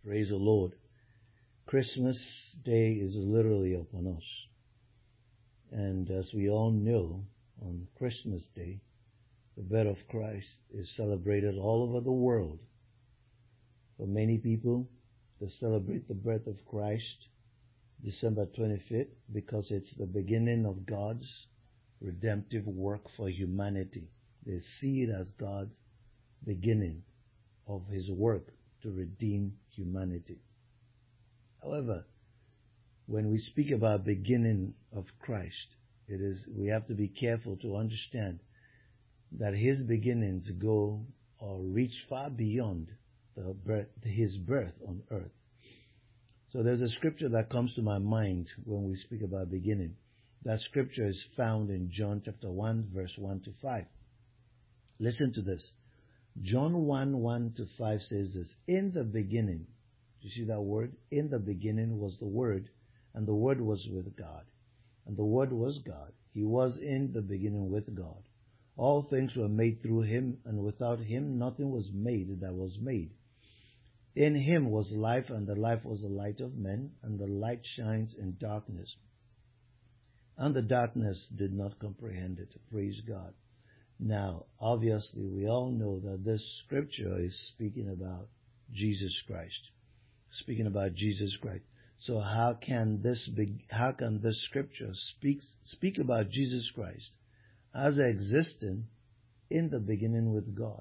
Praise the Lord. Christmas Day is literally upon us. And as we all know, on Christmas Day, the birth of Christ is celebrated all over the world. For many people, they celebrate the birth of Christ December 25th because it's the beginning of God's redemptive work for humanity. They see it as God's beginning of His work to redeem humanity. However, when we speak about beginning of Christ, we have to be careful to understand that His beginnings go or reach far beyond His birth on earth. So there's a scripture that comes to my mind when we speak about beginning. That scripture is found in John chapter 1, verse 1 to 5. Listen to this. John 1, 1 to 5 says this. In the beginning, you see that word? In the beginning was the Word, and the Word was with God. And the Word was God. He was in the beginning with God. All things were made through Him, and without Him nothing was made that was made. In Him was life, and the life was the light of men, and the light shines in darkness. And the darkness did not comprehend it. Praise God. Now, obviously, we all know that this scripture is speaking about Jesus Christ. Speaking about Jesus Christ. So how can this scripture speak about Jesus Christ as existing in the beginning with God?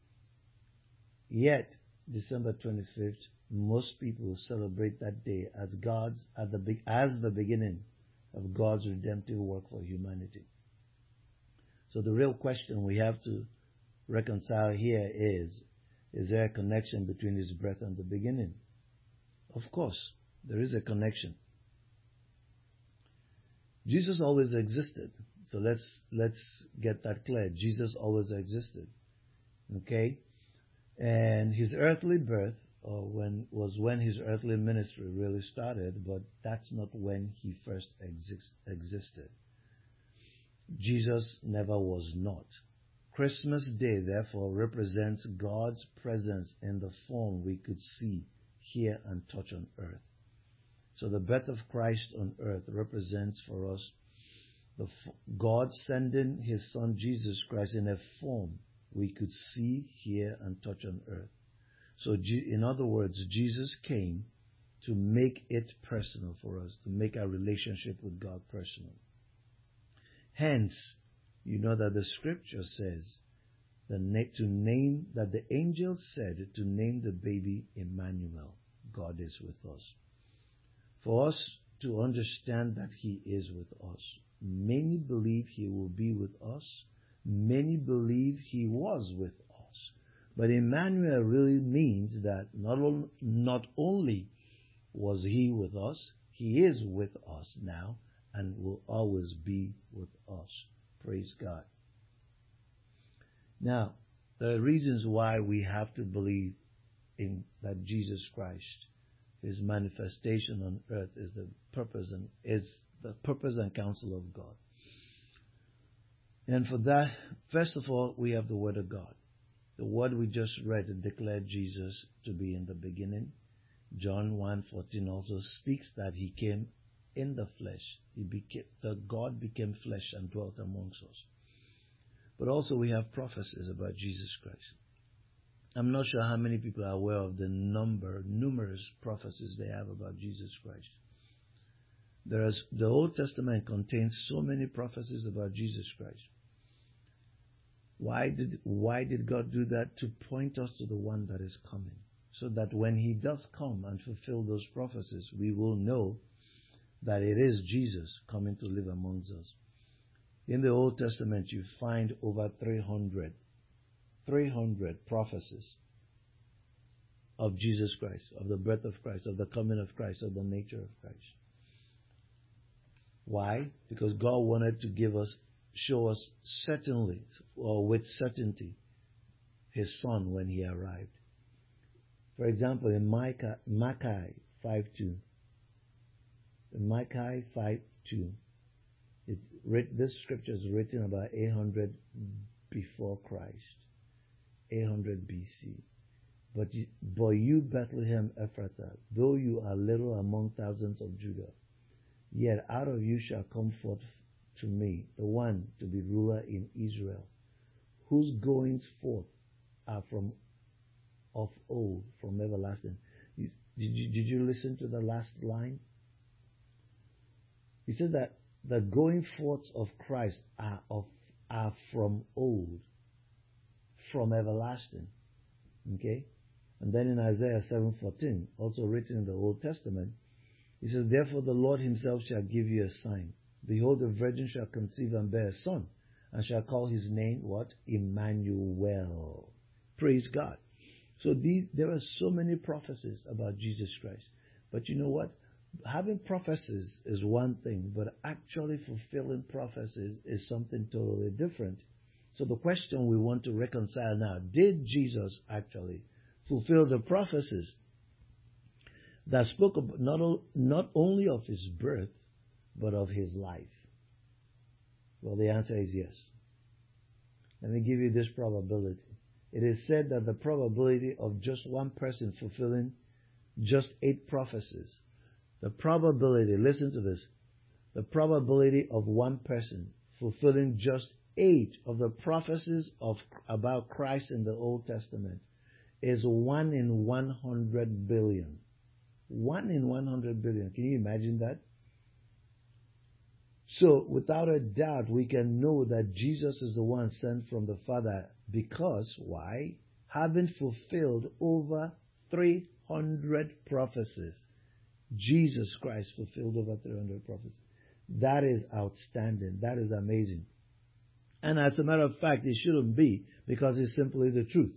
Yet, December 25th, most people celebrate that day as the beginning of God's redemptive work for humanity. So the real question we have to reconcile here is there a connection between His birth and the beginning? Of course, there is a connection. Jesus always existed. So let's get that clear. Jesus always existed. Okay? And His earthly birth was when His earthly ministry really started, but that's not when He first existed. Jesus never was not. Christmas Day, therefore, represents God's presence in the form we could see, hear, and touch on earth. So the birth of Christ on earth represents for us God sending His Son Jesus Christ in a form we could see, hear, and touch on earth. So in other words, Jesus came to make it personal for us, to make our relationship with God personal. Hence, you know that the scripture says that the angel said to name the baby Emmanuel, God is with us. For us to understand that He is with us, many believe He will be with us. Many believe He was with us. But Emmanuel really means that not only was He with us, He is with us now and will always be with us. Praise God. Now, the reasons why we have to believe in that Jesus Christ, His manifestation on earth, is the purpose and counsel of God. And for that, first of all, we have the Word of God. The Word we just read declared Jesus to be in the beginning. John 1:14 also speaks that He came in the flesh. God became flesh and dwelt amongst us. But also we have prophecies about Jesus Christ. I'm not sure how many people are aware of the numerous prophecies they have about Jesus Christ. The Old Testament contains so many prophecies about Jesus Christ. Why did God do that? To point us to the one that is coming. So that when He does come and fulfill those prophecies, we will know that it is Jesus coming to live amongst us. In the Old Testament, you find over 300 prophecies of Jesus Christ, of the birth of Christ, of the coming of Christ, of the nature of Christ. Why? Because God wanted to show us certainly, or with certainty, His Son when He arrived. For example, in Micah 5:2, this scripture is written about 800 before Christ, 800 BC. But you, Bethlehem Ephrathah, though you are little among thousands of Judah, yet out of you shall come forth to me the one to be ruler in Israel, whose goings forth are from of old, from everlasting. Did you listen to the last line? He said that the going forth of Christ are from old, from everlasting. Okay? And then in Isaiah 7:14, also written in the Old Testament, he says, therefore the Lord himself shall give you a sign. Behold, the virgin shall conceive and bear a son, and shall call his name, what? Emmanuel. Praise God. So there are so many prophecies about Jesus Christ. But you know what? Having prophecies is one thing, but actually fulfilling prophecies is something totally different. So the question we want to reconcile now, did Jesus actually fulfill the prophecies that spoke about not only of his birth, but of his life? Well, the answer is yes. Let me give you this probability. It is said that the probability of just one person fulfilling just 8 prophecies, the probability, listen to this, the probability of one person fulfilling just 8 of the prophecies about Christ in the Old Testament is 1 in 100 billion. 1 in 100 billion. Can you imagine that? So, without a doubt, we can know that Jesus is the one sent from the Father because, why? Having fulfilled over 300 prophecies. Jesus Christ fulfilled over 300 prophecies. That is outstanding. That is amazing. And as a matter of fact, it shouldn't be, because it's simply the truth.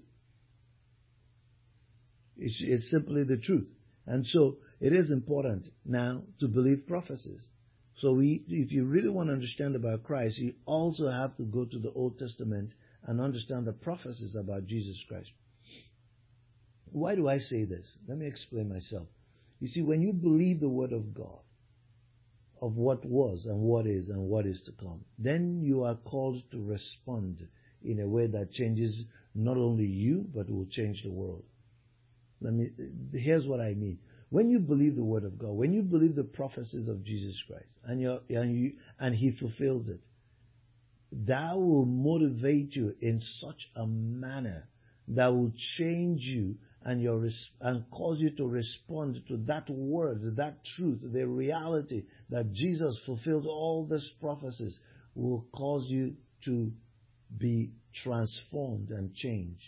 It's simply the truth. And so, it is important now to believe prophecies. So if you really want to understand about Christ, you also have to go to the Old Testament and understand the prophecies about Jesus Christ. Why do I say this? Let me explain myself. You see, when you believe the Word of God, of what was and what is to come, then you are called to respond in a way that changes not only you, but will change the world. Here's what I mean. When you believe the Word of God, when you believe the prophecies of Jesus Christ, and He fulfills it, that will motivate you in such a manner that will change you and cause you to respond to that word, that truth, the reality that Jesus fulfilled all these prophecies, will cause you to be transformed and changed.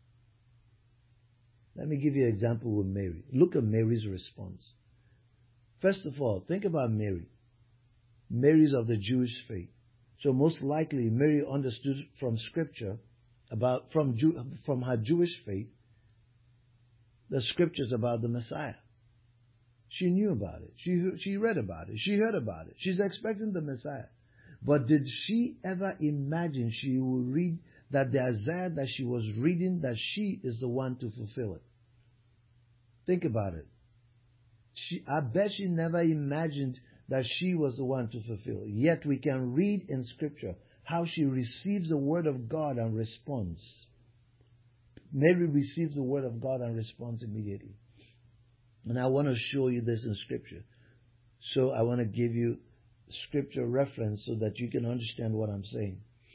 Let me give you an example with Mary. Look at Mary's response. First of all, think about Mary. Mary is of the Jewish faith. So most likely Mary understood from Scripture, from her Jewish faith, the Scriptures about the Messiah. She knew about it. She read about it. She heard about it. She's expecting the Messiah. But did she ever imagine she would read that the Isaiah that she was reading, that she is the one to fulfill it? Think about it. I bet she never imagined that she was the one to fulfill it. Yet we can read in Scripture how she receives the Word of God and responds. Mary receives the Word of God and responds immediately. And I want to show you this in Scripture. So I want to give you Scripture reference so that you can understand what I'm saying.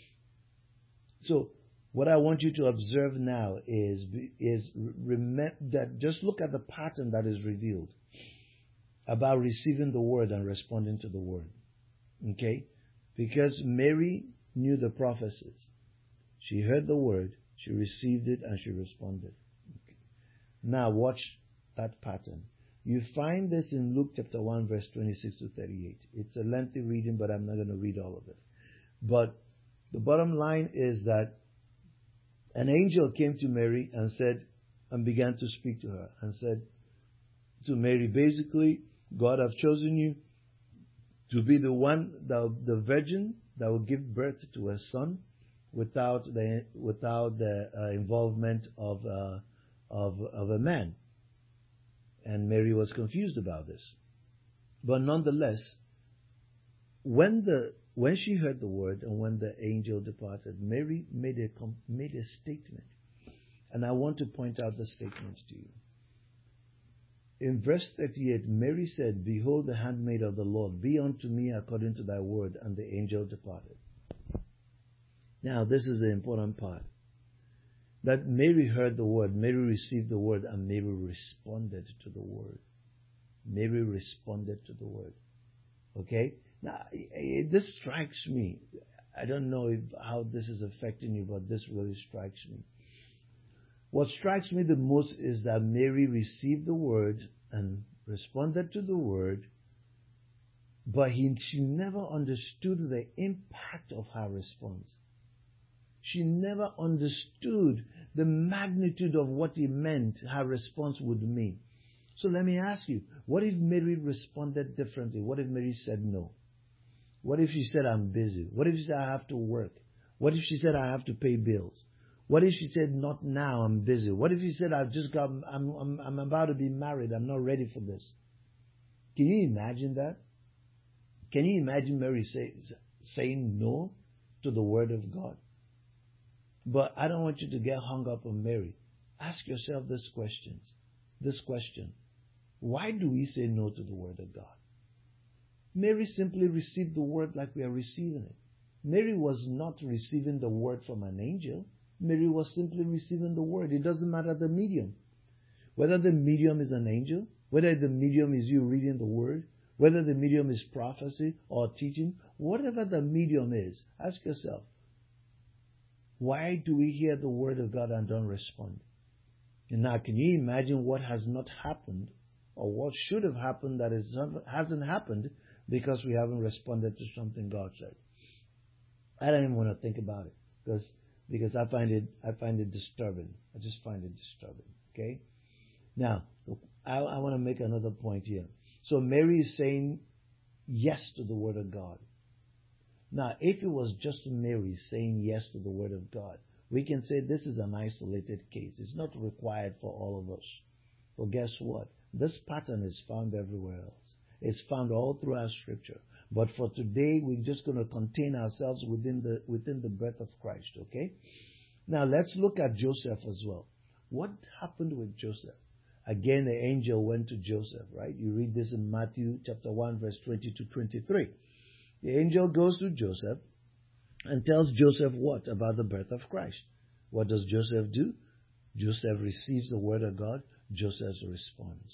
So, what I want you to observe now is remember that just look at the pattern that is revealed about receiving the Word and responding to the Word. Okay? Because Mary knew the prophecies. She heard the Word, she received it, and she responded. Okay. Now watch that pattern. You find this in Luke chapter 1, verse 26 to 38. It's a lengthy reading, but I'm not going to read all of it. But the bottom line is that an angel came to Mary and began to speak to her and said to Mary, basically, God have chosen you to be the one, the virgin that will give birth to a son without the involvement of a man. And Mary was confused about this. But nonetheless, when she heard the word and when the angel departed, Mary made a statement. And I want to point out the statements to you. In verse 38, Mary said, Behold the handmaid of the Lord, be unto me according to thy word, and the angel departed. Now, this is the important part. That Mary heard the word, Mary received the word, and Mary responded to the word. Mary responded to the word. Okay? Now, this strikes me. I don't know how this is affecting you, but this really strikes me. What strikes me the most is that Mary received the word and responded to the word, but she never understood the impact of her response. She never understood the magnitude of what it meant her response would mean. So let me ask you, what if Mary responded differently? What if Mary said no? What if she said, I'm busy? What if she said, I have to work? What if she said, I have to pay bills? What if she said, not now, I'm busy? What if she said, I'm about to be married, I'm not ready for this? Can you imagine that? Can you imagine Mary saying no to the word of God? But I don't want you to get hung up on Mary. Ask yourself this question. Why do we say no to the word of God? Mary simply received the word like we are receiving it. Mary was not receiving the word from an angel. Mary was simply receiving the word. It doesn't matter the medium. Whether the medium is an angel, whether the medium is you reading the word, whether the medium is prophecy or teaching, whatever the medium is, ask yourself, why do we hear the word of God and don't respond? And now, can you imagine what has not happened or what should have happened that hasn't happened because we haven't responded to something God said? I don't even want to think about it because I find it disturbing. I just find it disturbing. Okay? Now, I want to make another point here. So Mary is saying yes to the word of God. Now, if it was just Mary saying yes to the word of God, we can say this is an isolated case. It's not required for all of us. But guess what? This pattern is found everywhere else. It's found all throughout Scripture. But for today, we're just going to contain ourselves within the birth of Christ, okay? Now, let's look at Joseph as well. What happened with Joseph? Again, the angel went to Joseph, right? You read this in Matthew chapter 1, verse 20 to 23. The angel goes to Joseph and tells Joseph what about the birth of Christ? What does Joseph do? Joseph receives the word of God. Joseph responds.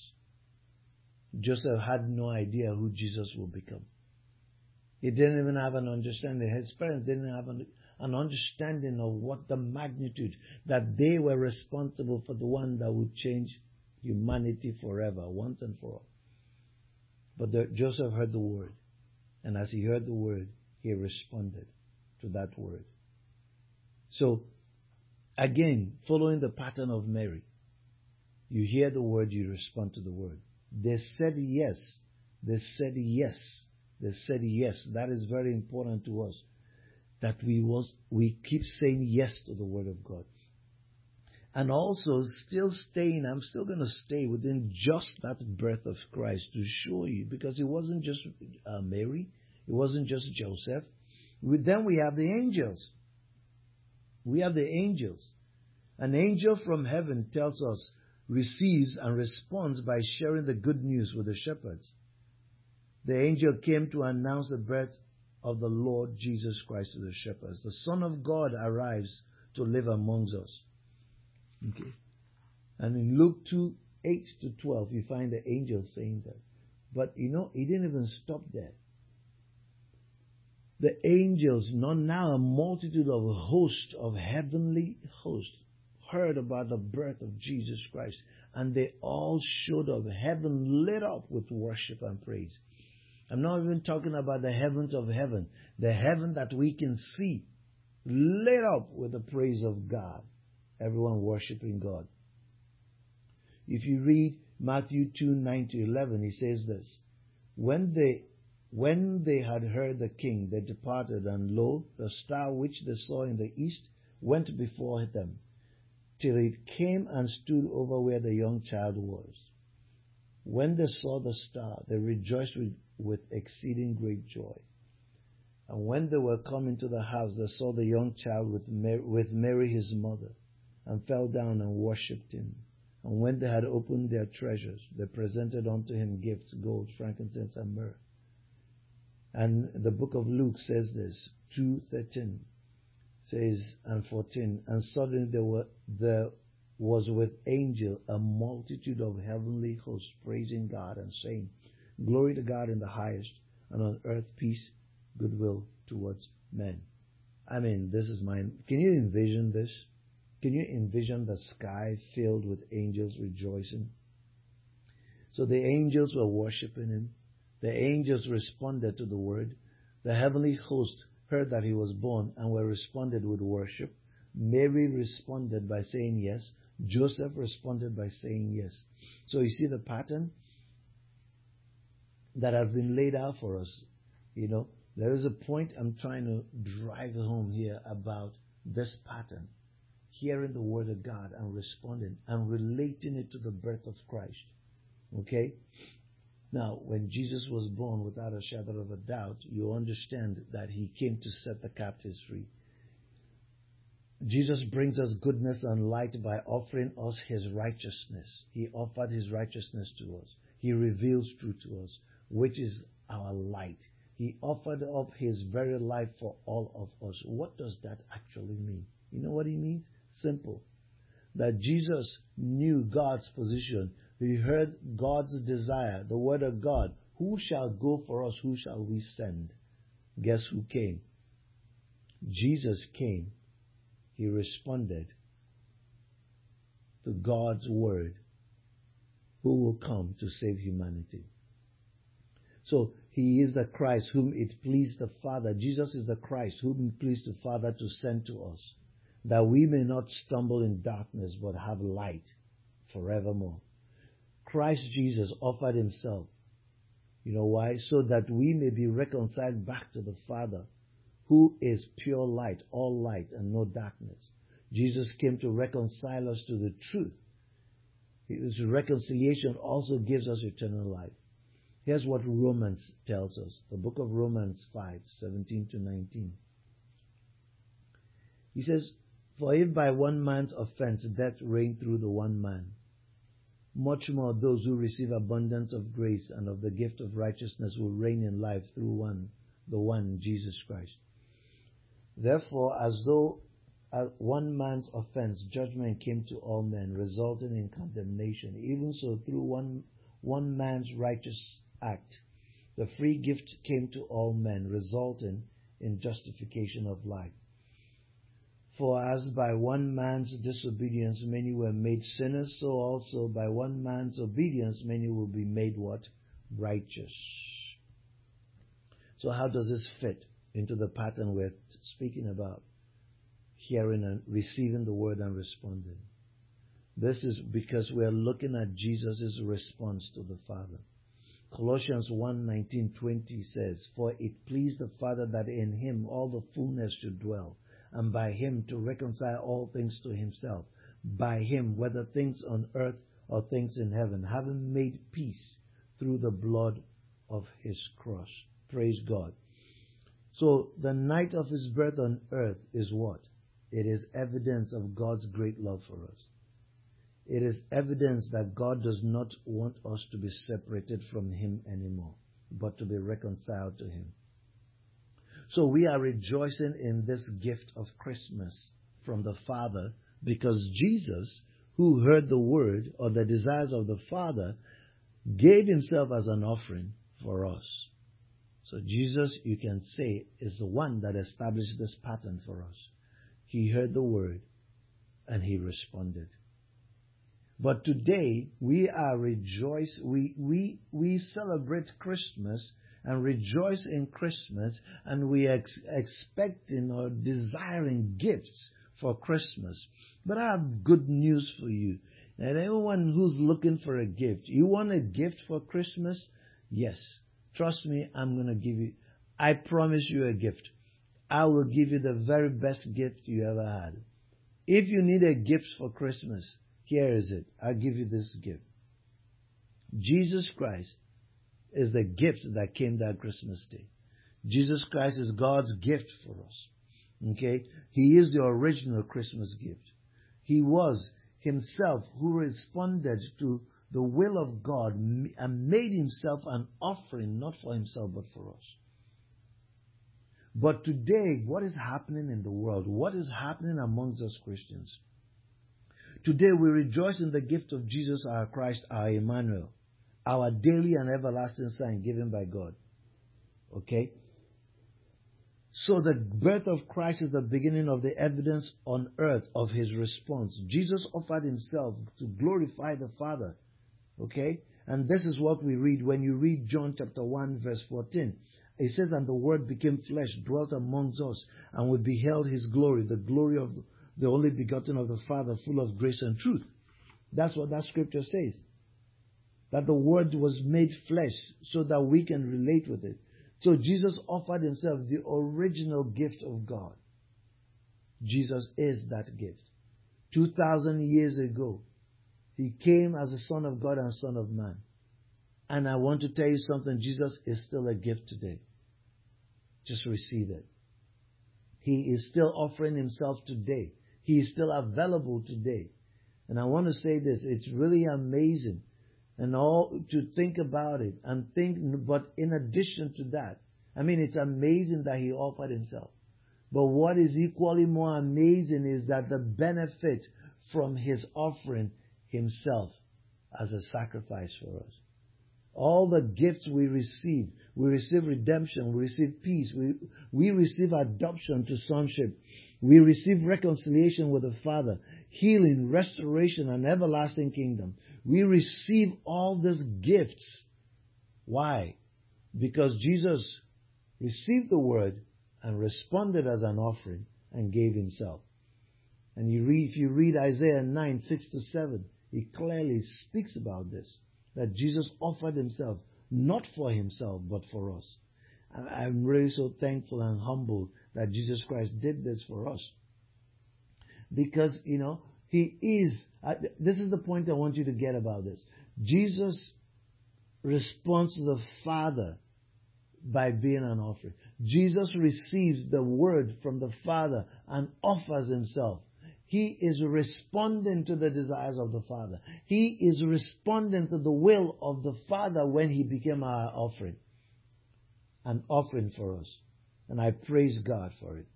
Joseph had no idea who Jesus would become. He didn't even have an understanding. His parents didn't have an understanding of what the magnitude, that they were responsible for the one that would change humanity forever, once and for all. But Joseph heard the word. And as he heard the word, he responded to that word. So, again, following the pattern of Mary, you hear the word, you respond to the word. They said yes. They said yes. They said yes. That is very important to us. That we keep saying yes to the word of God. And also I'm still going to stay within just that birth of Christ to show you, because it wasn't just Mary, it wasn't just Joseph. Then we have the angels. We have the angels. An angel from heaven tells us, receives and responds by sharing the good news with the shepherds. The angel came to announce the birth of the Lord Jesus Christ to the shepherds. The Son of God arrives to live amongst us. Okay. And in Luke 2, 8 to 12, you find the angel saying that. But he didn't even stop there. The angels, not now a multitude of a host of heavenly hosts, heard about the birth of Jesus Christ, and they all showed up, heaven lit up with worship and praise. I'm not even talking about the heavens of heaven, the heaven that we can see, lit up with the praise of God, everyone worshiping God. If you read Matthew 2, 9 to 11, he says this, When they had heard the king, they departed, and lo, the star which they saw in the east went before them, till it came and stood over where the young child was. When they saw the star, they rejoiced with exceeding great joy. And when they were come into the house, they saw the young child with Mary his mother, and fell down and worshipped him. And when they had opened their treasures, they presented unto him gifts, gold, frankincense, and myrrh. And the book of Luke says this, 2:13 says, and 14, and suddenly there was with angel a multitude of heavenly hosts praising God and saying, Glory to God in the highest, and on earth peace, goodwill towards men. I mean, this is mine. Can you envision this? Can you envision the sky filled with angels rejoicing? So the angels were worshiping him. The angels responded to the word. The heavenly host heard that he was born and were responded with worship. Mary responded by saying yes. Joseph responded by saying yes. So you see the pattern that has been laid out for us. You know, there is a point I'm trying to drive home here about this pattern. Hearing the word of God and responding and relating it to the birth of Christ. Okay? Now, when Jesus was born, without a shadow of a doubt, you understand that he came to set the captives free. Jesus brings us goodness and light by offering us his righteousness. He offered his righteousness to us. He reveals truth to us, which is our light. He offered up his very life for all of us. What does that actually mean? You know what he means? Simple. That Jesus knew God's position. He heard God's desire, the word of God. Who shall go for us? Who shall we send? Guess who came? Jesus came. He responded to God's word. Who will come to save humanity? So he is the Christ whom it pleased the Father. Jesus is the Christ whom it pleased the Father to send to us, that we may not stumble in darkness but have light forevermore. Christ Jesus offered himself. You know why? So that we may be reconciled back to the Father, who is pure light, all light and no darkness. Jesus came to reconcile us to the truth. His reconciliation also gives us eternal life. Here's what Romans tells us. The book of Romans 5:17-19. He says, For if by one man's offense death reigned through the one man, much more those who receive abundance of grace and of the gift of righteousness will reign in life through the one, Jesus Christ. Therefore, as though at one man's offense judgment came to all men, resulting in condemnation, even so through one man's righteous act, the free gift came to all men, resulting in justification of life. For as by one man's disobedience many were made sinners, so also by one man's obedience many will be made what? Righteous. So how does this fit into the pattern we're speaking about? Hearing and receiving the word and responding. This is because we're looking at Jesus' response to the Father. Colossians 1:19-20 says, For it pleased the Father that in him all the fullness should dwell, and by him to reconcile all things to himself, by him, whether things on earth or things in heaven, having made peace through the blood of his cross. Praise God. So the night of his birth on earth is what? It is evidence of God's great love for us. It is evidence that God does not want us to be separated from him anymore, but to be reconciled to him. So we are rejoicing in this gift of Christmas from the Father because Jesus, who heard the word or the desires of the Father, gave himself as an offering for us. So Jesus, you can say, is the one that established this pattern for us. He heard the word and he responded. But today we are we celebrate Christmas and rejoice in Christmas, and we are expecting or desiring gifts for Christmas. But I have good news for you. And anyone who's looking for a gift, you want a gift for Christmas? Yes. Trust me, I'm going to give you, I promise you a gift. I will give you the very best gift you ever had. If you need a gift for Christmas, here is it. I'll give you this gift. Jesus Christ is the gift that came that Christmas day. Jesus Christ is God's gift for us. Okay? He is the original Christmas gift. He was himself who responded to the will of God and made himself an offering, not for himself, but for us. But today, what is happening in the world? What is happening amongst us Christians? Today we rejoice in the gift of Jesus, our Christ, our Emmanuel, our daily and everlasting sign given by God. Okay? So the birth of Christ is the beginning of the evidence on earth of his response. Jesus offered himself to glorify the Father. Okay? And this is what we read when you read John chapter 1 verse 14. It says, and the Word became flesh, dwelt amongst us, and we beheld his glory, the glory of the only begotten of the Father, full of grace and truth. That's what that scripture says. That the Word was made flesh so that we can relate with it. So Jesus offered himself, the original gift of God. Jesus is that gift. 2,000 years ago, he came as the Son of God and Son of Man. And I want to tell you something, Jesus is still a gift today. Just receive it. He is still offering himself today. He is still available today. And I want to say this, it's really amazing. And all to think about it and think, but in addition to that, I mean, it's amazing that he offered himself. But what is equally more amazing is that the benefit from his offering himself as a sacrifice for us. All the gifts we receive redemption, we receive peace, we receive adoption to sonship, we receive reconciliation with the Father, healing, restoration, and everlasting kingdom. We receive all these gifts. Why? Because Jesus received the word and responded as an offering and gave himself. And if you read Isaiah 9, 6-7, it clearly speaks about this. That Jesus offered himself, not for himself, but for us. And I'm really so thankful and humbled that Jesus Christ did this for us. Because, he is, this is the point I want you to get about this. Jesus responds to the Father by being an offering. Jesus receives the word from the Father and offers himself. He is responding to the desires of the Father. He is responding to the will of the Father when he became our offering. An offering for us. And I praise God for it.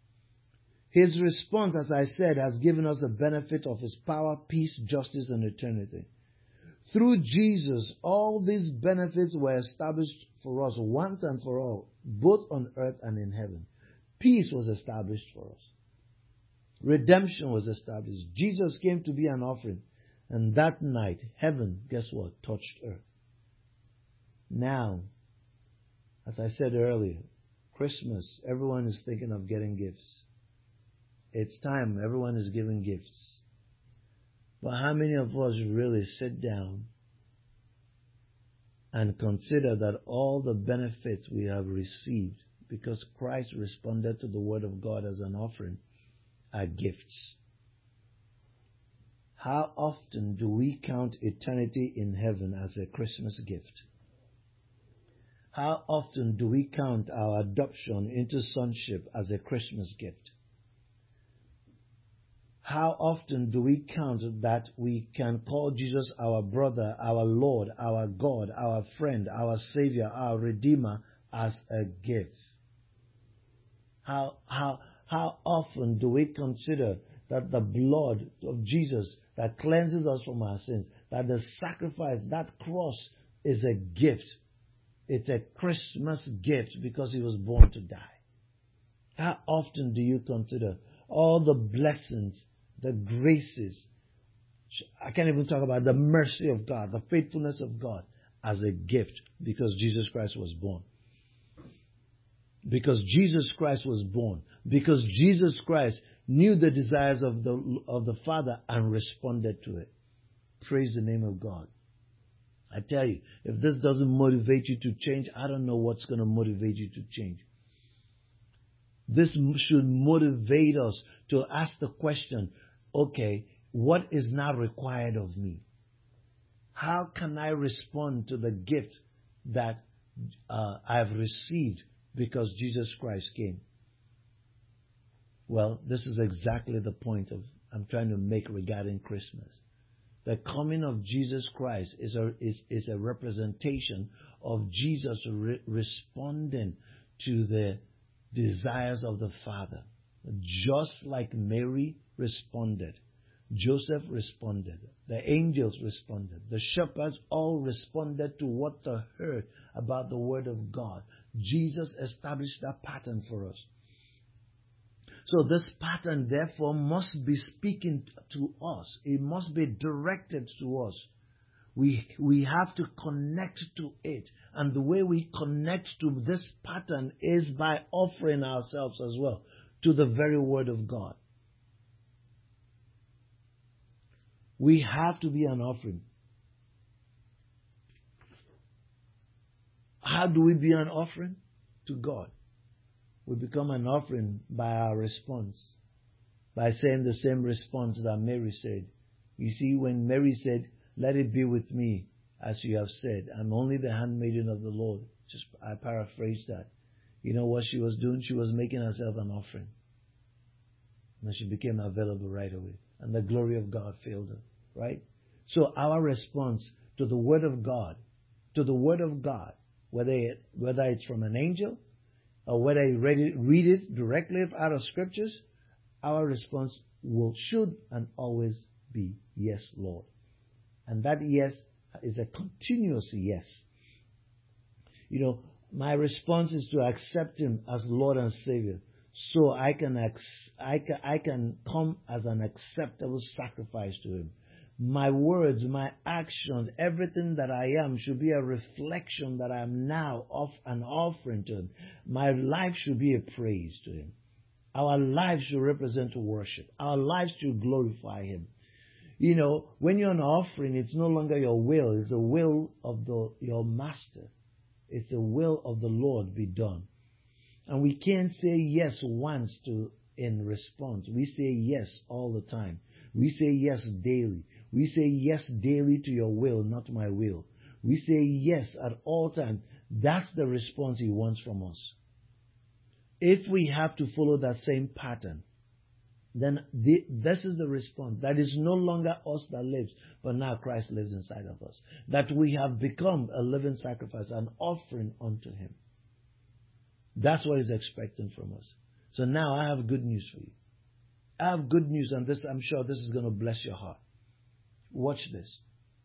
His response, as I said, has given us the benefit of his power, peace, justice, and eternity. Through Jesus, all these benefits were established for us once and for all, both on earth and in heaven. Peace was established for us. Redemption was established. Jesus came to be an offering. And that night, heaven, guess what, touched earth. Now, as I said earlier, Christmas, everyone is thinking of getting gifts. It's time, everyone is giving gifts. But how many of us really sit down and consider that all the benefits we have received because Christ responded to the Word of God as an offering are gifts? How often do we count eternity in heaven as a Christmas gift? How often do we count our adoption into sonship as a Christmas gift? How often do we count that we can call Jesus our brother, our Lord, our God, our friend, our Savior, our Redeemer as a gift? How often do we consider that the blood of Jesus that cleanses us from our sins, that the sacrifice, that cross is a gift? It's a Christmas gift because he was born to die. How often do you consider all the blessings, the graces, I can't even talk about the mercy of God, the faithfulness of God as a gift because Jesus Christ was born? Because Jesus Christ was born. Because Jesus Christ knew the desires of the Father and responded to it. Praise the name of God. I tell you, if this doesn't motivate you to change, I don't know what's going to motivate you to change. This should motivate us to ask the question, okay, what is now required of me? How can I respond to the gift that I've received because Jesus Christ came? Well, this is exactly the point of I'm trying to make regarding Christmas. The coming of Jesus Christ is a representation of Jesus responding to the desires of the Father. Just like Mary responded, Joseph responded, the angels responded, the shepherds all responded to what they heard about the Word of God. Jesus established that pattern for us. So this pattern, therefore, must be speaking to us. It must be directed to us. We have to connect to it. And the way we connect to this pattern is by offering ourselves as well to the very Word of God. We have to be an offering. How do we be an offering? To God. We become an offering by our response. By saying the same response that Mary said. You see, when Mary said, "Let it be with me, as you have said. I'm only the handmaiden of the Lord." I paraphrase that. You know what she was doing? She was making herself an offering. And she became available right away. And the glory of God filled her. Right? So our response to the Word of God, whether it's from an angel, or whether you read it directly out of Scriptures, our response should and always be, "Yes, Lord." And that yes is a continuous yes. You know, my response is to accept Him as Lord and Savior, so I can come as an acceptable sacrifice to Him. My words, my actions, everything that I am should be a reflection that I am now of an offering to Him. My life should be a praise to Him. Our lives should represent worship. Our lives should glorify Him. You know, when you're an offering, it's no longer your will. It's the will of your Master. It's the will of the Lord be done. And we can't say yes once in response. We say yes all the time. We say yes daily. We say yes daily to your will, not my will. We say yes at all times. That's the response He wants from us. If we have to follow that same pattern, then this is the response. That is no longer us that lives, but now Christ lives inside of us. That we have become a living sacrifice, an offering unto Him. That's what He's expecting from us. So now I have good news for you. I have good news, and I'm sure this is going to bless your heart. Watch this.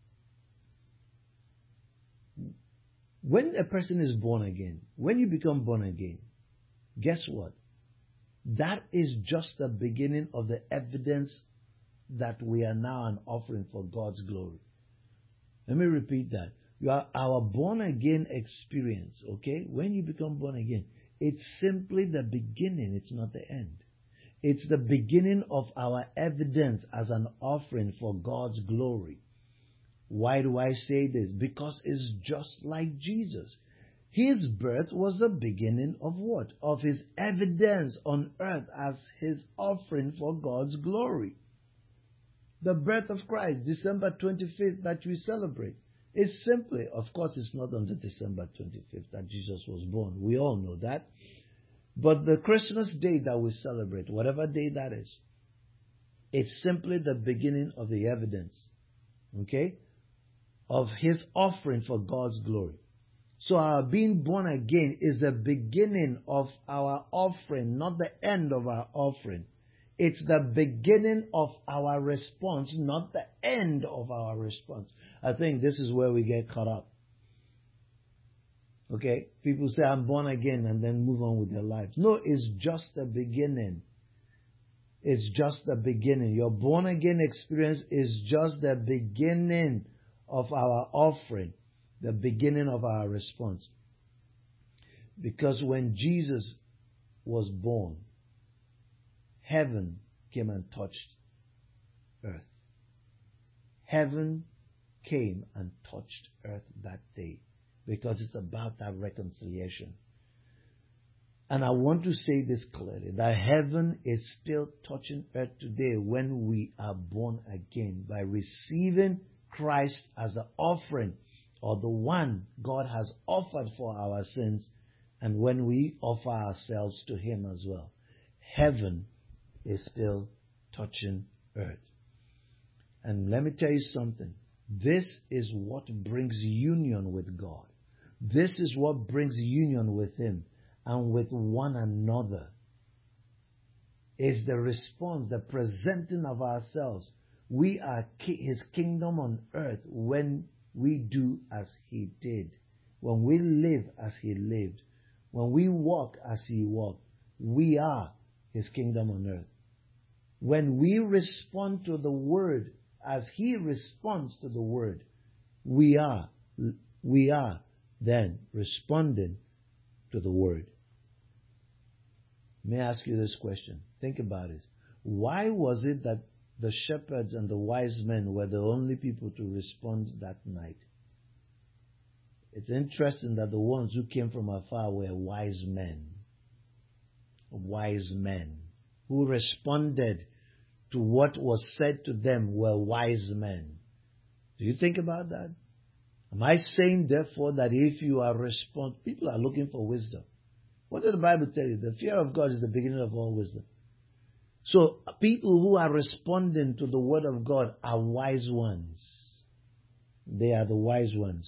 When a person is born again, when you become born again, guess what? That is just the beginning of the evidence that we are now an offering for God's glory. Let me repeat that. Our born again experience, okay? When you become born again, it's simply the beginning. It's not the end. It's the beginning of our evidence as an offering for God's glory. Why do I say this? Because it's just like Jesus. His birth was the beginning of what? Of His evidence on earth as His offering for God's glory. The birth of Christ, December 25th, that we celebrate, is simply, of course, it's not on the December 25th that Jesus was born. We all know that. But the Christmas day that we celebrate, whatever day that is, it's simply the beginning of the evidence, okay, of His offering for God's glory. So our being born again is the beginning of our offering, not the end of our offering. It's the beginning of our response, not the end of our response. I think this is where we get caught up. Okay? People say, "I'm born again," and then move on with their lives. No, it's just the beginning. It's just the beginning. Your born again experience is just the beginning of our offering, the beginning of our response. Because when Jesus was born, heaven came and touched earth. Heaven came and touched earth that day. Because it's about that reconciliation. And I want to say this clearly, that heaven is still touching earth today when we are born again by receiving Christ as the offering or the one God has offered for our sins, and when we offer ourselves to Him as well. Heaven is still touching earth. And let me tell you something. This is what brings union with God. This is what brings union with Him and with one another. Is the response, the presenting of ourselves. We are His kingdom on earth when we do as He did. When we live as He lived. When we walk as He walked. We are His kingdom on earth. When we respond to the Word as He responds to the Word, we are then responding to the Word. May I ask you this question? Think about it. Why was it that the shepherds and the wise men were the only people to respond that night? It's interesting that the ones who came from afar were wise men. Wise men who responded to what was said to them were wise men. Do you think about that? Am I saying therefore that if you are people are looking for wisdom? What does the Bible tell you? The fear of God is the beginning of all wisdom. So people who are responding to the word of God are wise ones. They are the wise ones.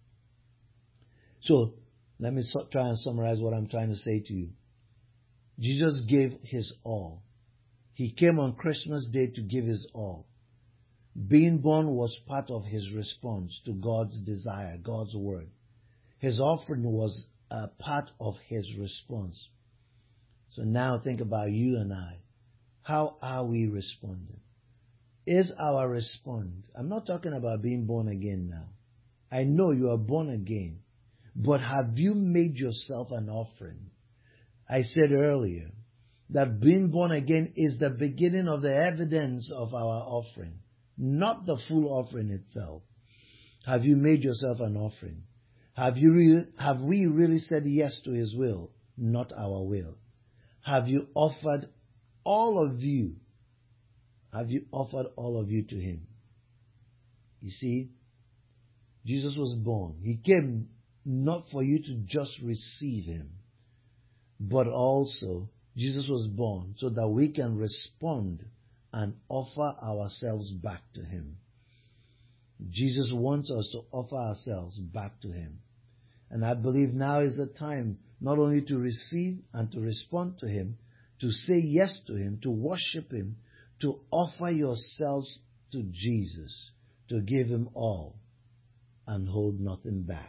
So let me try and summarize what I'm trying to say to you. Jesus gave His all. He came on Christmas Day to give His all. Being born was part of His response to God's desire, God's word. His offering was a part of His response. So now think about you and I. How are we responding? Is our response, I'm not talking about being born again now. I know you are born again, but have you made yourself an offering? I said earlier that being born again is the beginning of the evidence of our offering, not the full offering itself. Have you made yourself an offering? Have we really said yes to His will, not our will? Have you offered all of you? Have you offered all of you to Him? You see, Jesus was born. He came not for you to just receive Him, but also Jesus was born so that we can respond and offer ourselves back to Him. Jesus wants us to offer ourselves back to Him. And I believe now is the time not only to receive and to respond to Him, to say yes to Him, to worship Him, to offer yourselves to Jesus, to give Him all and hold nothing back.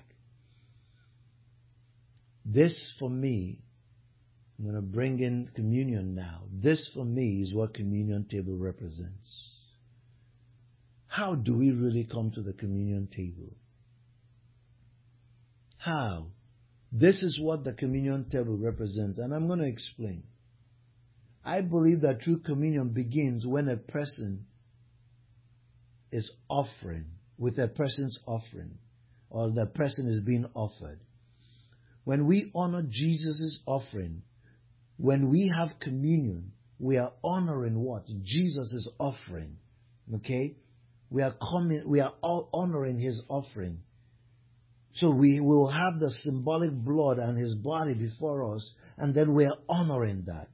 This for me, I'm going to bring in communion now. This for me is what communion table represents. How do we really come to the communion table? How? This is what the communion table represents, and I'm going to explain. I believe that true communion begins when a person is offering, with a person's offering, or the person is being offered. When we honor Jesus' offering, when we have communion, we are honoring what? Jesus' offering. Okay? We are all honoring His offering. So we will have the symbolic blood and His body before us, and then we are honoring that.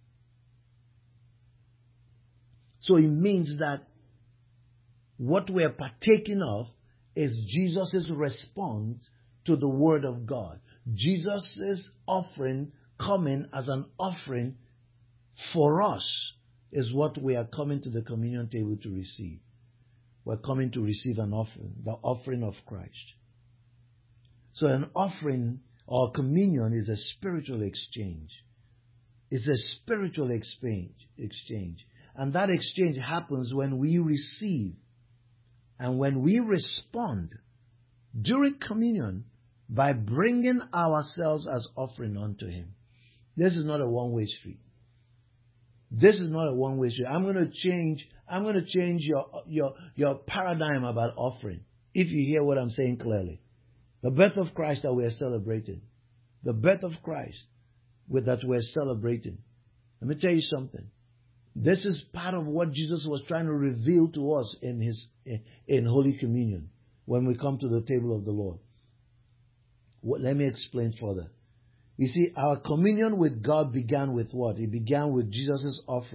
So it means that what we are partaking of is Jesus' response to the Word of God. Jesus' offering coming as an offering for us is what we are coming to the communion table to receive. We're coming to receive an offering, the offering of Christ. So an offering or communion is a spiritual exchange. It's a spiritual exchange. And that exchange happens when we receive and when we respond during communion by bringing ourselves as offering unto Him. This is not a one-way street. This is not a one-way street. I'm going to change your paradigm about offering. If you hear what I'm saying clearly. The birth of Christ that we are celebrating. The birth of Christ that we're celebrating. Let me tell you something. This is part of what Jesus was trying to reveal to us in Holy Communion when we come to the table of the Lord. Let me explain further. You see, our communion with God began with what? It began with Jesus' offering.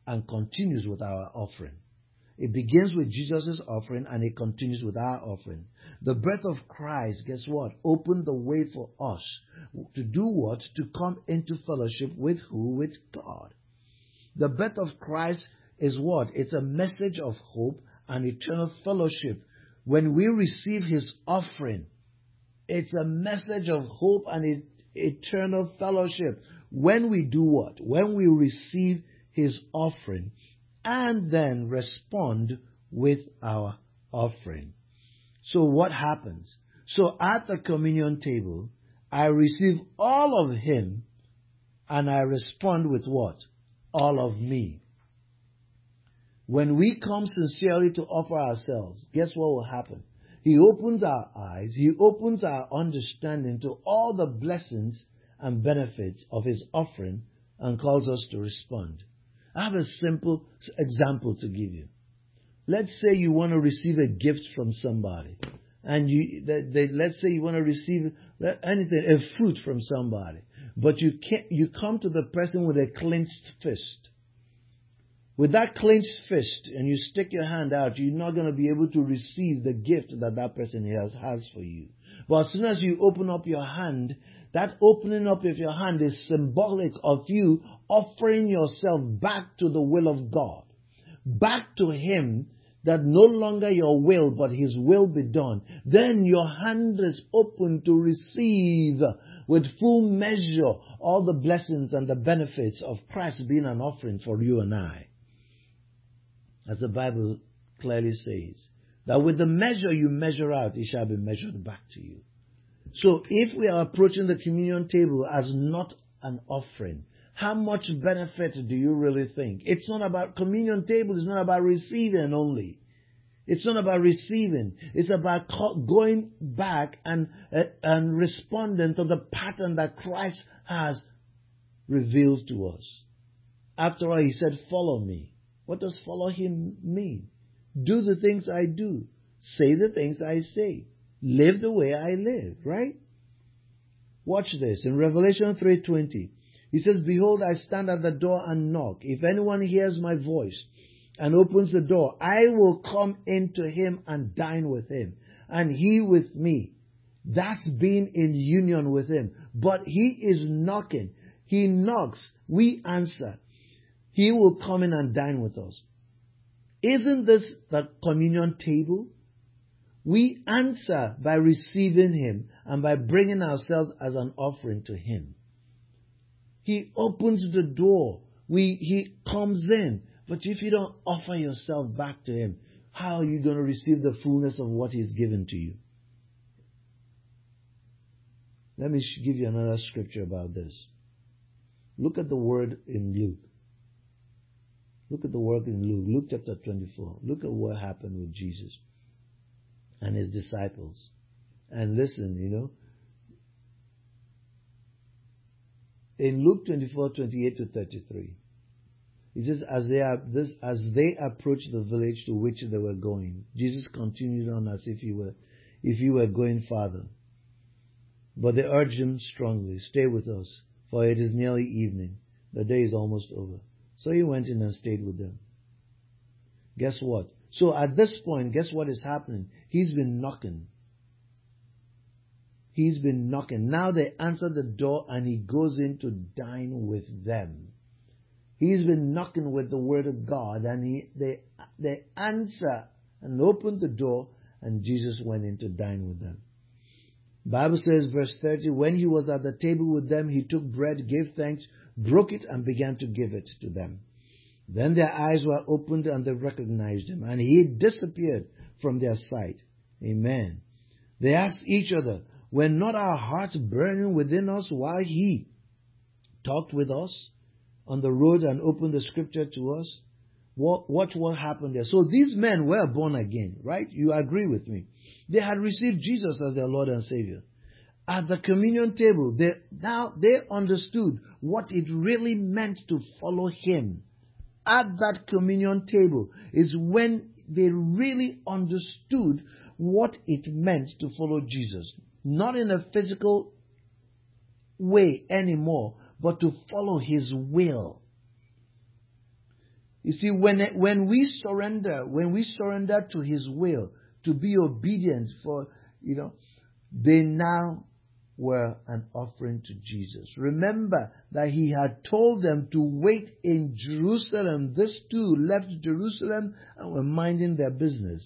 and continues with our offering. It begins with Jesus' offering and it continues with our offering. The breath of Christ, guess what? Opened the way for us to do what? To come into fellowship with who? With God. The breath of Christ is what? It's a message of hope and eternal fellowship. When we receive His offering, it's a message of hope and eternal fellowship. When we do what? When we receive His offering and then respond with our offering. So what happens? So at the communion table, I receive all of Him and I respond with what? All of me. When we come sincerely to offer ourselves, guess what will happen? He opens our eyes, He opens our understanding to all the blessings and benefits of His offering and calls us to respond. I have a simple example to give you. Let's say you want to receive a gift from somebody. And let's say you want to receive anything, a fruit from somebody. But you come to the person with a clenched fist. With that clenched fist, and you stick your hand out, you're not going to be able to receive the gift that person has for you. But as soon as you open up your hand, that opening up of your hand is symbolic of you offering yourself back to the will of God. Back to Him, that no longer your will, but His will be done. Then your hand is open to receive with full measure all the blessings and the benefits of Christ being an offering for you and I. As the Bible clearly says, that with the measure you measure out, it shall be measured back to you. So if we are approaching the communion table as not an offering, how much benefit do you really think? It's not about communion table, it's not about receiving only. It's not about receiving. It's about going back and responding to the pattern that Christ has revealed to us. After all, He said, follow me. What does follow Him mean? Do the things I do. Say the things I say. Live the way I live, right? Watch this. In Revelation 3:20, He says, behold, I stand at the door and knock. If anyone hears my voice and opens the door, I will come into him and dine with him, and he with me. That's being in union with Him. But He is knocking. He knocks. We answer. He will come in and dine with us. Isn't this the communion table? We answer by receiving Him and by bringing ourselves as an offering to Him. He opens the door. He comes in. But if you don't offer yourself back to Him, how are you going to receive the fullness of what He's given to you? Let me give you another scripture about this. Look at the word in Luke. Look at the word in Luke. Luke chapter 24. Look at what happened with Jesus and His disciples. And listen, in Luke 24:28-33, it says, as they approached the village to which they were going, Jesus continued on as if He were going farther. But they urged Him strongly, stay with us, for it is nearly evening. The day is almost over. So He went in and stayed with them. Guess what? So at this point, guess what is happening? He's been knocking. He's been knocking. Now they answer the door and He goes in to dine with them. He's been knocking with the Word of God, and they answer and open the door, and Jesus went in to dine with them. Bible says, verse 30, when He was at the table with them, He took bread, gave thanks, broke it, and began to give it to them. Then their eyes were opened and they recognized Him, and He disappeared from their sight. Amen. They asked each other, were not our hearts burning within us while He talked with us on the road and opened the scripture to us? Watch what happened there. So these men were born again, right? You agree with me. They had received Jesus as their Lord and Savior. At the communion table, they understood what it really meant to follow Him. At that communion table is when they really understood what it meant to follow Jesus. Not in a physical way anymore, but to follow His will. You see, when we surrender to His will, to be obedient they now were an offering to Jesus. Remember that He had told them to wait in Jerusalem. These two left Jerusalem and were minding their business.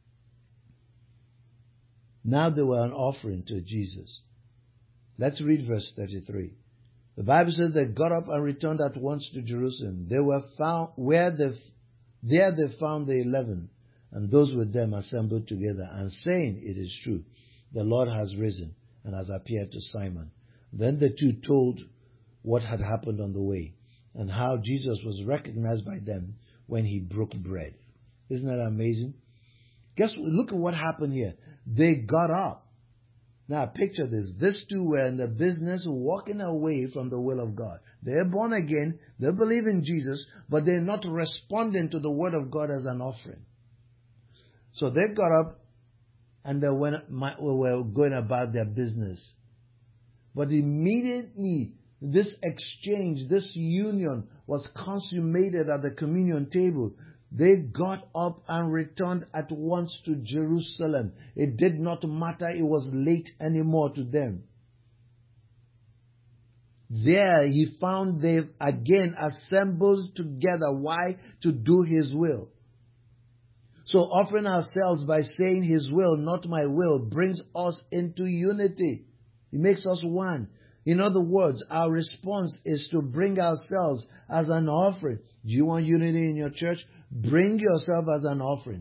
Now they were an offering to Jesus. Let's read verse 33. The Bible says they got up and returned at once to Jerusalem. They were found there they found the 11, and those with them assembled together, and saying, "It is true, the Lord has risen and has appeared to Simon." Then the two told what had happened on the way, and how Jesus was recognized by them when He broke bread. Isn't that amazing? Look at what happened here. They got up. Now picture this. These two were in the business of walking away from the will of God. They're born again. They believe in Jesus, but they're not responding to the word of God as an offering. So they got up and they were going about their business. But immediately this exchange, this union was consummated at the communion table. They got up and returned at once to Jerusalem. It did not matter it was late anymore to them. There He found them again assembled together. Why? To do His will. So offering ourselves by saying His will, not my will, brings us into unity. It makes us one. In other words, our response is to bring ourselves as an offering. Do you want unity in your church? Bring yourself as an offering.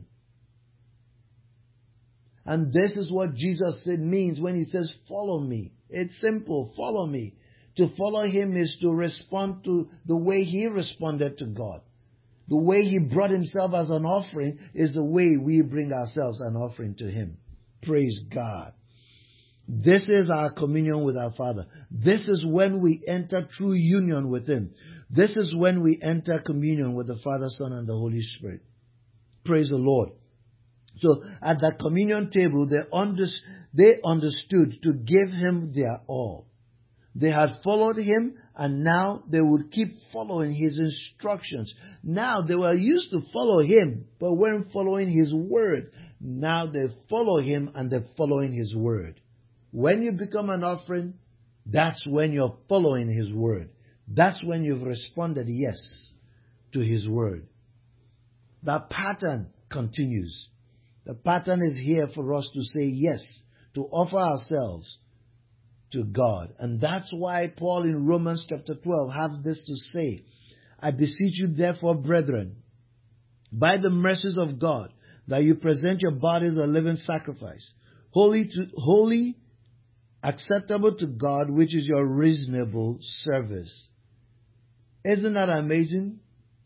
And this is what Jesus means when He says, "Follow me." It's simple. Follow me. To follow Him is to respond to the way He responded to God. The way He brought Himself as an offering is the way we bring ourselves an offering to Him. Praise God. This is our communion with our Father. This is when we enter true union with Him. This is when we enter communion with the Father, Son, and the Holy Spirit. Praise the Lord. So at the communion table, they understood to give Him their all. They had followed Him, and now they would keep following His instructions. Now they were used to follow Him, but weren't following His word. Now they follow Him and they're following His word. When you become an offering, that's when you're following His word. That's when you've responded yes to His word. That pattern continues. The pattern is here for us to say yes, to offer ourselves to God. And that's why Paul in Romans chapter 12 has this to say: "I beseech you therefore, brethren, by the mercies of God, that you present your bodies a living sacrifice, holy, acceptable to God, which is your reasonable service." Isn't that amazing?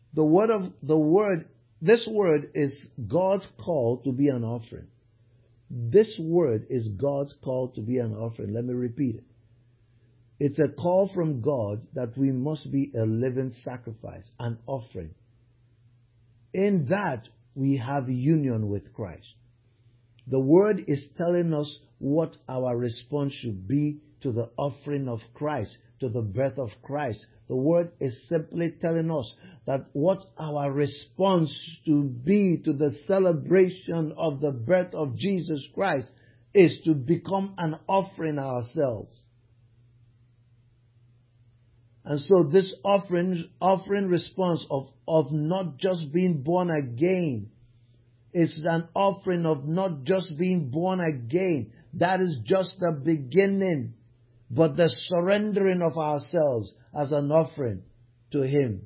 This word is God's call to be an offering. This word is God's call to be an offering. Let me repeat it. It's a call from God that we must be a living sacrifice, an offering. In that, we have union with Christ. The word is telling us what our response should be to the offering of Christ, to the birth of Christ. The word is simply telling us that what our response to be to the celebration of the birth of Jesus Christ is to become an offering ourselves. And so this offering response of not just being born again, it's an offering of not just being born again. That is just the beginning. But the surrendering of ourselves as an offering to Him.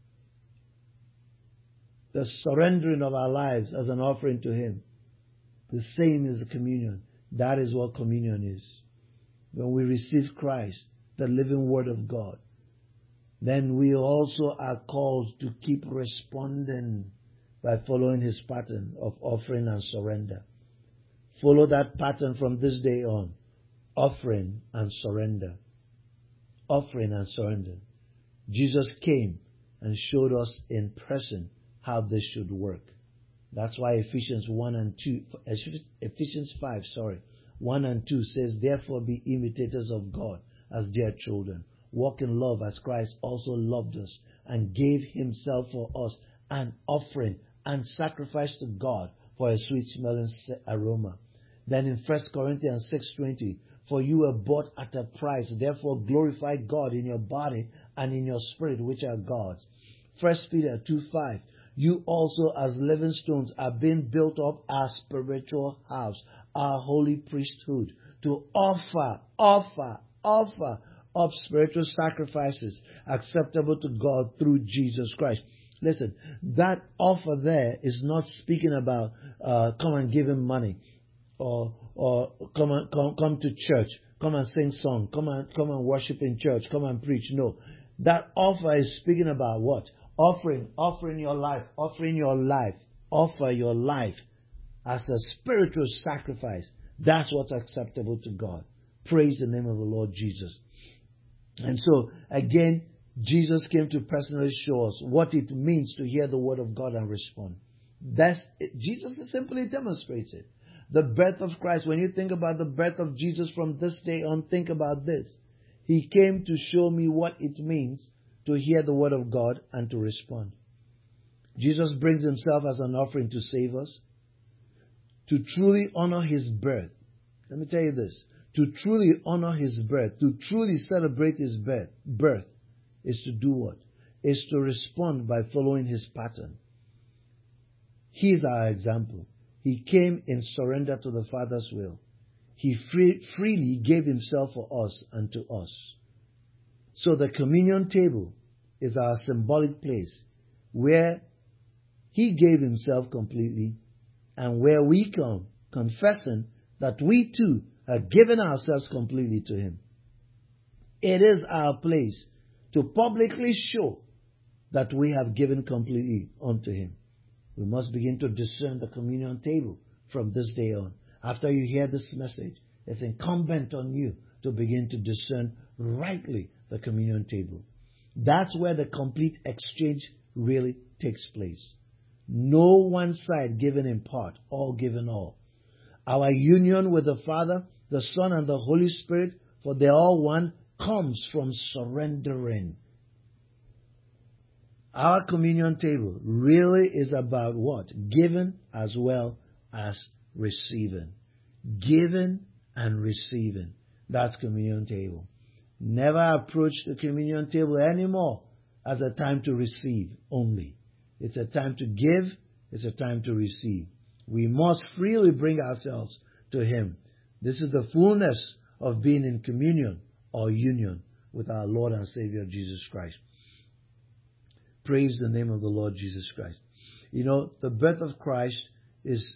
The surrendering of our lives as an offering to Him. The same is the communion. That is what communion is. When we receive Christ, the living Word of God, then we also are called to keep responding by following His pattern of offering and surrender. Follow that pattern from this day on. Offering and surrender. Offering and surrender. Jesus came and showed us in person how this should work. That's why Ephesians 1 and 2 says, "Therefore be imitators of God as dear children. Walk in love as Christ also loved us and gave Himself for us an offering and sacrifice to God for a sweet smelling aroma. Then in 1 Corinthians 6:20, for you were bought at a price, therefore glorify God in your body and in your spirit, which are God's. 1 Peter 2:5, you also as living stones are being built up our spiritual house, our holy priesthood, to offer up spiritual sacrifices acceptable to God through Jesus Christ. Listen, that offer there is not speaking about come and give him money, or come to church, come and sing song, come and worship in church, come and preach. No, that offer is speaking about what? Offering your life, offer your life as a spiritual sacrifice. That's what's acceptable to God. Praise the name of the Lord Jesus. And so, again, Jesus came to personally show us what it means to hear the word of God and respond. Jesus simply demonstrates it. The birth of Christ, when you think about the birth of Jesus from this day on, think about this. He came to show me what it means to hear the word of God and to respond. Jesus brings himself as an offering to save us, to truly honor his birth. Let me tell you this. To truly honor his birth, to truly celebrate his birth, is to do what? Is to respond by following his pattern. He is our example. He came in surrender to the Father's will. He freely gave himself for us and to us. So the communion table is our symbolic place where he gave himself completely and where we come confessing that we too have given ourselves completely to him. It is our place to publicly show that we have given completely unto him. We must begin to discern the communion table from this day on. After you hear this message, it's incumbent on you to begin to discern rightly the communion table. That's where the complete exchange really takes place. No one side given in part, all given all. Our union with the Father, the Son, and the Holy Spirit, for they are all one, comes from surrendering. Our communion table really is about what? Giving as well as receiving. Giving and receiving. That's communion table. Never approach the communion table anymore as a time to receive only. It's a time to give. It's a time to receive. We must freely bring ourselves to him. This is the fullness of being in communion or union with our Lord and Savior Jesus Christ. Praise the name of the Lord Jesus Christ. You know, the birth of Christ is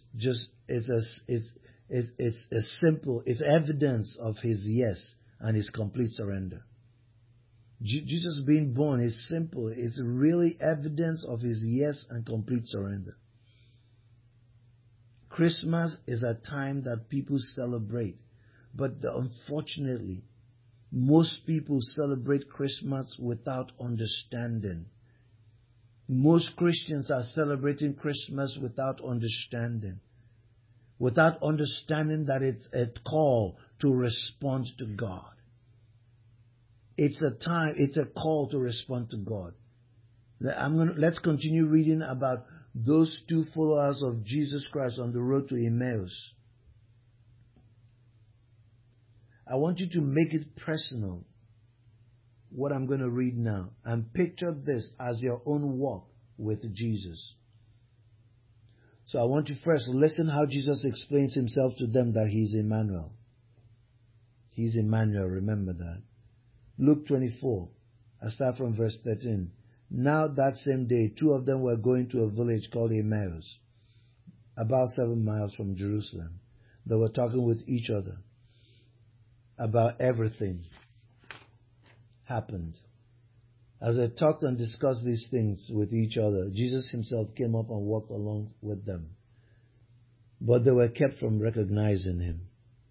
simple. It's evidence of his yes and his complete surrender. Jesus being born is simple. It's really evidence of his yes and complete surrender. Christmas is a time that people celebrate, but unfortunately, most people celebrate Christmas without understanding. Most Christians are celebrating Christmas without understanding. Without understanding that it's a call to respond to God. It's a call to respond to God. Let's continue reading about those two followers of Jesus Christ on the road to Emmaus. I want you to make it personal, what I'm going to read now, and picture this as your own walk with Jesus. So I want you first listen how Jesus explains himself to them that he's Emmanuel. He's Emmanuel, remember that. Luke 24, I start from verse 13. Now that same day, two of them were going to a village called Emmaus, about 7 miles from Jerusalem. They were talking with each other about everything happened. As they talked and discussed these things with each other, Jesus himself came up and walked along with them. But they were kept from recognizing him.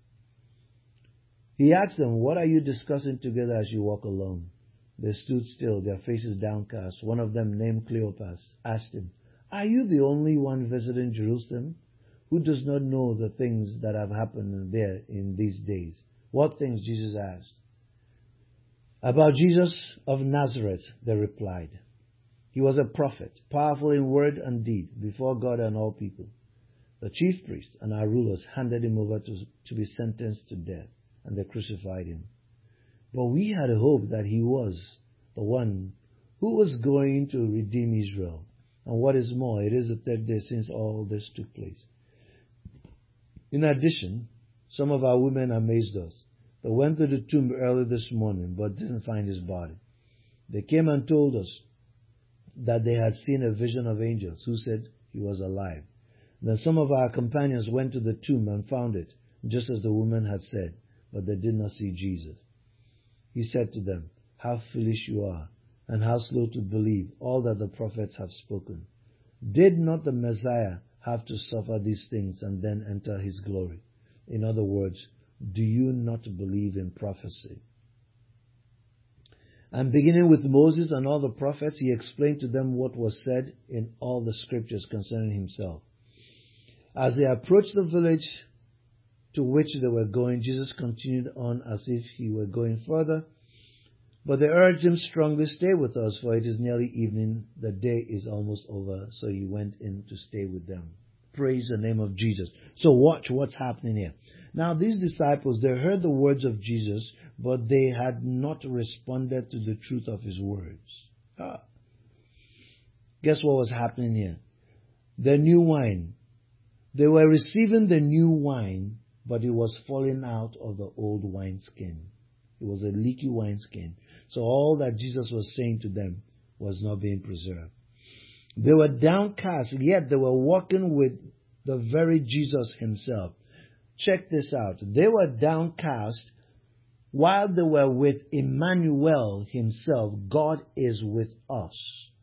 He asked them, "What are you discussing together as you walk along?" They stood still, their faces downcast. One of them, named Cleopas, asked him, "Are you the only one visiting Jerusalem who does not know the things that have happened there in these days?" What things? Jesus asked. "About Jesus of Nazareth," they replied. He was a prophet, powerful in word and deed, before God and all people. The chief priests and our rulers handed him over to be sentenced to death, and they crucified him. But we had hoped that he was the one who was going to redeem Israel. And what is more, it is the third day since all this took place. In addition, some of our women amazed us. They went to the tomb early this morning but didn't find his body. They came and told us that they had seen a vision of angels who said he was alive. Then some of our companions went to the tomb and found it, just as the woman had said, but they did not see Jesus. He said to them, "How foolish you are, and how slow to believe all that the prophets have spoken. Did not the Messiah have to suffer these things and then enter his glory?" In other words, do you not believe in prophecy? And beginning with Moses and all the prophets, he explained to them what was said in all the scriptures concerning himself. As they approached the village to which they were going, Jesus continued on as if he were going further. But they urged him strongly, "Stay with us, for it is nearly evening. The day is almost over." So he went in to stay with them. Praise the name of Jesus. So watch what's happening here. Now these disciples, they heard the words of Jesus, but they had not responded to the truth of his words. Guess what was happening here? The new wine. They were receiving the new wine, but it was falling out of the old wineskin. It was a leaky wineskin. So all that Jesus was saying to them was not being preserved. They were downcast, yet they were walking with the very Jesus himself. Check this out. They were downcast while they were with Emmanuel himself. God is with us.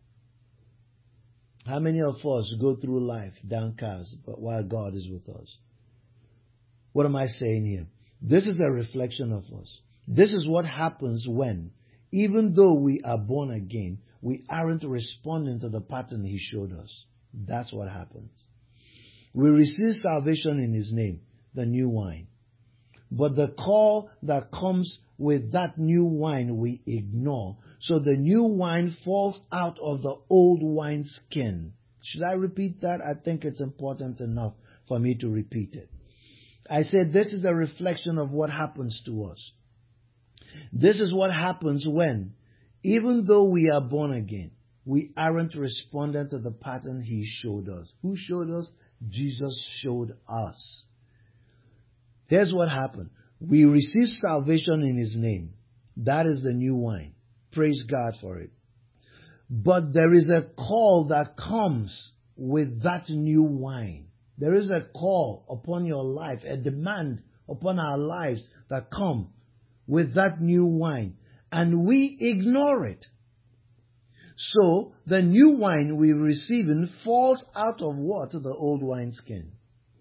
How many of us go through life downcast, but while God is with us? What am I saying here? This is a reflection of us. This is what happens when, even though we are born again, we aren't responding to the pattern he showed us. That's what happens. We receive salvation in his name, the new wine. But the call that comes with that new wine we ignore. So the new wine falls out of the old wineskin. Should I repeat that? I think it's important enough for me to repeat it. I said this is a reflection of what happens to us. This is what happens when, even though we are born again, we aren't responding to the pattern he showed us. Who showed us? Jesus showed us. Here's what happened. We receive salvation in his name. That is the new wine. Praise God for it. But there is a call that comes with that new wine. There is a call upon your life, a demand upon our lives that come with that new wine. And we ignore it. So the new wine we're receiving falls out of what? The old wineskin.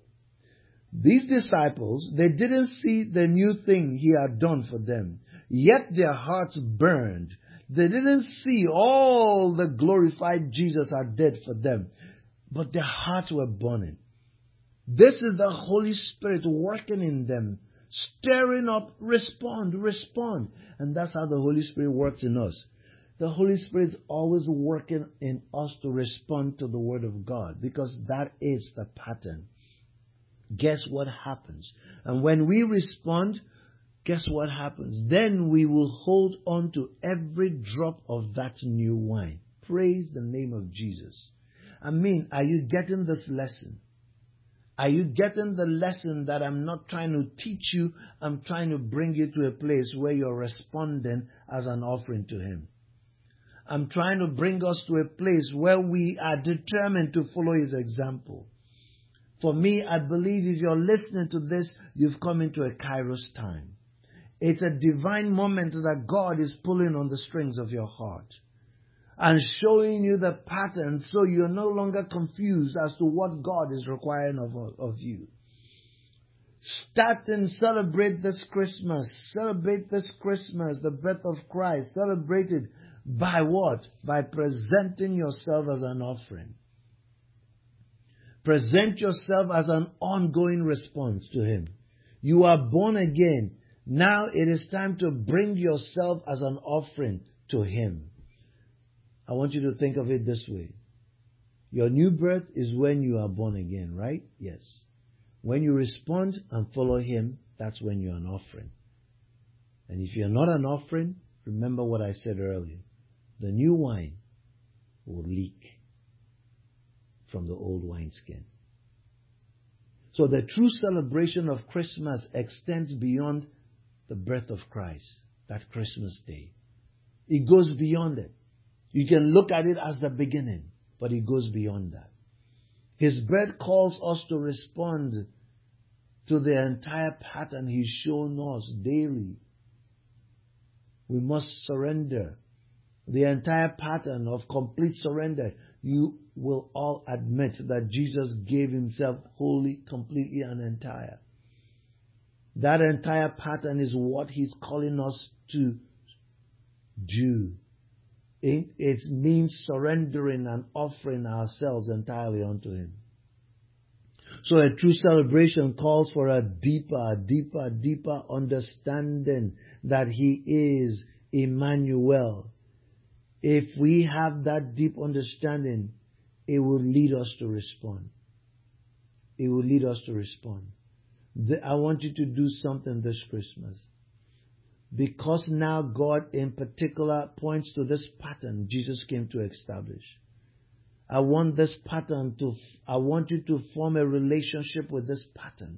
These disciples, they didn't see the new thing he had done for them. Yet their hearts burned. They didn't see all the glorified Jesus had did for them. But their hearts were burning. This is the Holy Spirit working in them. Stirring up, respond. And that's how the Holy Spirit works in us. The Holy Spirit is always working in us to respond to the Word of God, because that is the pattern. Guess what happens? And when we respond, guess what happens? Then we will hold on to every drop of that new wine. Praise the name of Jesus. I mean, are you getting this lesson? Are you getting the lesson that I'm not trying to teach you? I'm trying to bring you to a place where you're responding as an offering to him. I'm trying to bring us to a place where we are determined to follow his example. For me, I believe if you're listening to this, you've come into a Kairos time. It's a divine moment that God is pulling on the strings of your heart and showing you the pattern so you're no longer confused as to what God is requiring of you. Start and celebrate this Christmas. Celebrate this Christmas, the birth of Christ. Celebrate it by what? By presenting yourself as an offering. Present yourself as an ongoing response to him. You are born again. Now it is time to bring yourself as an offering to him. I want you to think of it this way. Your new birth is when you are born again, right? Yes. When you respond and follow Him, that's when you're an offering. And if you're not an offering, remember what I said earlier. The new wine will leak from the old wineskin. So the true celebration of Christmas extends beyond the birth of Christ, that Christmas day. It goes beyond it. You can look at it as the beginning, but it goes beyond that. His birth calls us to respond to the entire pattern He's shown us daily. We must surrender. The entire pattern of complete surrender. You will all admit that Jesus gave Himself wholly, completely, and entire. That entire pattern is what He's calling us to do. It means surrendering and offering ourselves entirely unto Him. So a true celebration calls for a deeper understanding that He is Emmanuel. If we have that deep understanding, it will lead us to respond. It will lead us to respond. I want you to do something this Christmas. Because now God in particular points to this pattern Jesus came to establish. I want you to form a relationship with this pattern.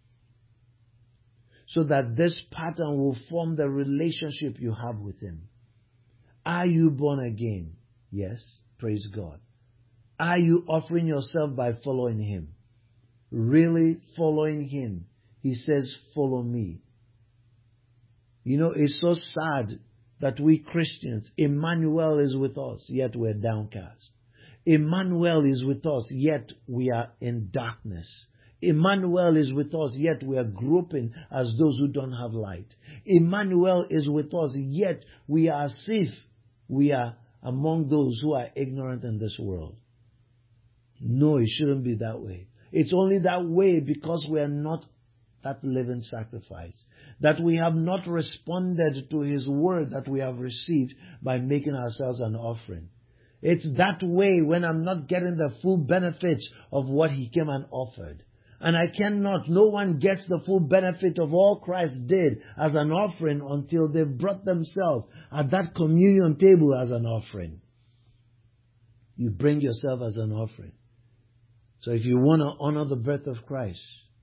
So that this pattern will form the relationship you have with Him. Are you born again? Yes, praise God. Are you offering yourself by following Him? Really following Him? He says, follow me. You know, it's so sad that we Christians, Emmanuel is with us, yet we're downcast. Emmanuel is with us, yet we are in darkness. Emmanuel is with us, yet we are groping as those who don't have light. Emmanuel is with us, yet we are as if we are among those who are ignorant in this world. No, it shouldn't be that way. It's only that way because we are not that living sacrifice. That we have not responded to His word that we have received by making ourselves an offering. It's that way when I'm not getting the full benefits of what He came and offered. And no one gets the full benefit of all Christ did as an offering until they've brought themselves at that communion table as an offering. You bring yourself as an offering. So if you want to honor the birth of Christ,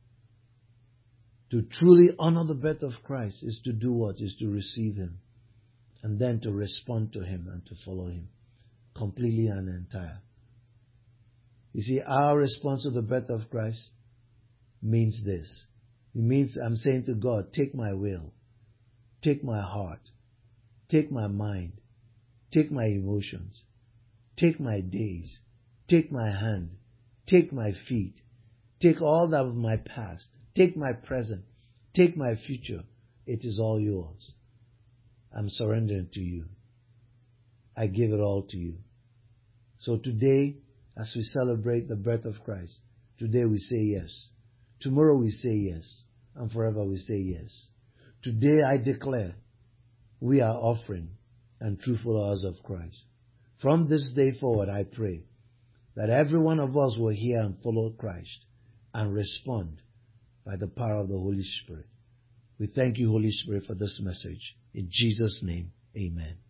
to truly honor the birth of Christ is to do what? Is to receive Him. And then to respond to Him and to follow Him. Completely and entire. You see, our response to the birth of Christ means this. It means I'm saying to God, take my will, take my heart, take my mind, take my emotions, take my days, take my hand, take my feet, take all that of my past, take my present, take my future. It is all yours. I'm surrendering to you. I give it all to you. So today, as we celebrate the birth of Christ, today we say yes. Tomorrow we say yes. And forever we say yes. Today I declare we are offering and true followers of Christ. From this day forward, I pray that every one of us will hear and follow Christ and respond by the power of the Holy Spirit. We thank you, Holy Spirit, for this message. In Jesus' name, amen.